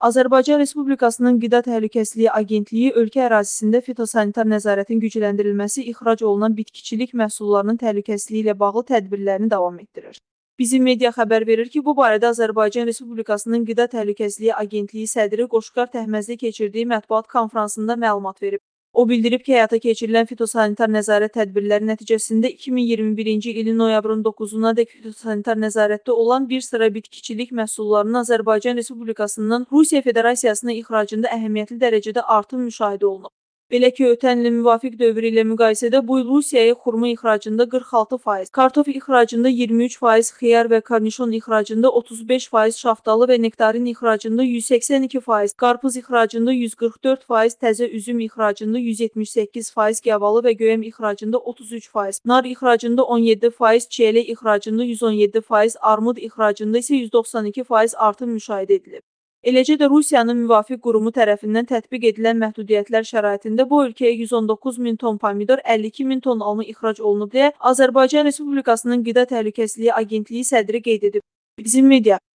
Azərbaycan Respublikasının Qida Təhlükəsizliyi Agentliyi ölkə ərazisində fitosanitar nəzarətin gücləndirilməsi, ixrac olunan bitkiçilik məhsullarının təhlükəsizliyi ilə bağlı tədbirlərini davam etdirir. Bizim media xəbər verir ki, bu barədə Azərbaycan Respublikasının Qida Təhlükəsizliyi Agentliyi sədri Qoşqar Təhməzli keçirdiyi mətbuat konfransında məlumat verib. O bildirib ki, həyata keçirilən fitosanitar nəzarət tədbirləri nəticəsində 2021-ci ilin noyabrın 9-nadək fitosanitar nəzarətdə olan bir sıra bitkiçilik məhsullarının Azərbaycan Respublikasından Rusiya Federasiyasına ixracında əhəmiyyətli dərəcədə artım müşahidə olunub. Belə ki, ötən ilin müvafiq dövrü ilə müqayisədə bu il Rusiyaya xurma ixracında 46%, kartof ixracında 23%, xiyar və kornişon ixracında 35%, şaftalı və nektarin ixracında 182%, qarpız ixracında 144%, təzə üzüm ixracında 178%, gavalı və göyəm ixracında 33%, nar ixracında 17%, çiyələk ixracında 117%, armud ixracında isə 192% artım müşahidə edilib. Eləcə də Rusiyanın müvafiq qurumu tərəfindən tətbiq edilən məhdudiyyətlər şəraitində bu ölkəyə 119 min ton pomidor, 52 min ton alma ixrac olunub deyə Azərbaycan Respublikasının Qida Təhlükəsizliyi Agentliyi sədri qeyd edib. Bizim media.